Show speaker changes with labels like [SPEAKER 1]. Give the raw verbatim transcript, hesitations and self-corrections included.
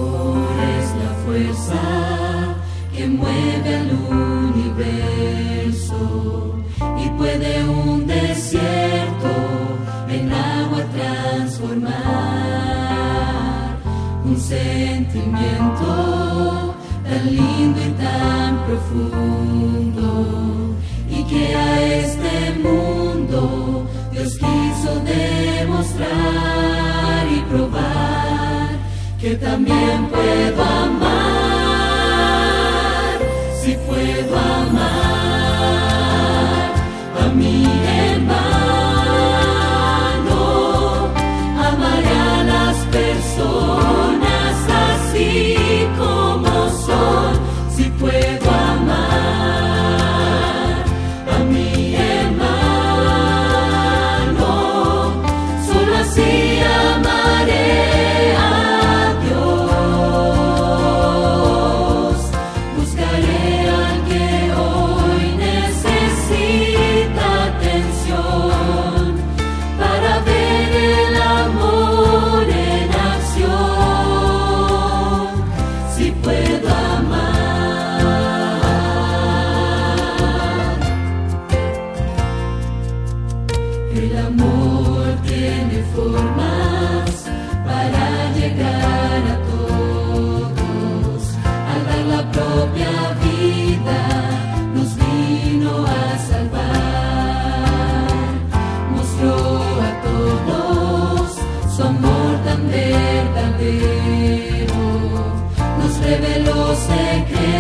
[SPEAKER 1] amor es la fuerza que mueve al universo y puede un desierto en agua transformar. Un sentimiento tan lindo y tan profundo, y que a este mundo Dios quiso demostrar y probar que también puedo amar, si puedo amar a mi hermano, amaré a las personas así como son, si puedo amar a mi hermano, solo así amaré a Dios. Buscaré al que hoy necesita atención para ver el amor en acción, si puedo amar. El amor tiene formas para llegar a todos. Al dar la propia vida nos vino a salvar. Mostró a todos su amor tan verdadero. Nos reveló secretos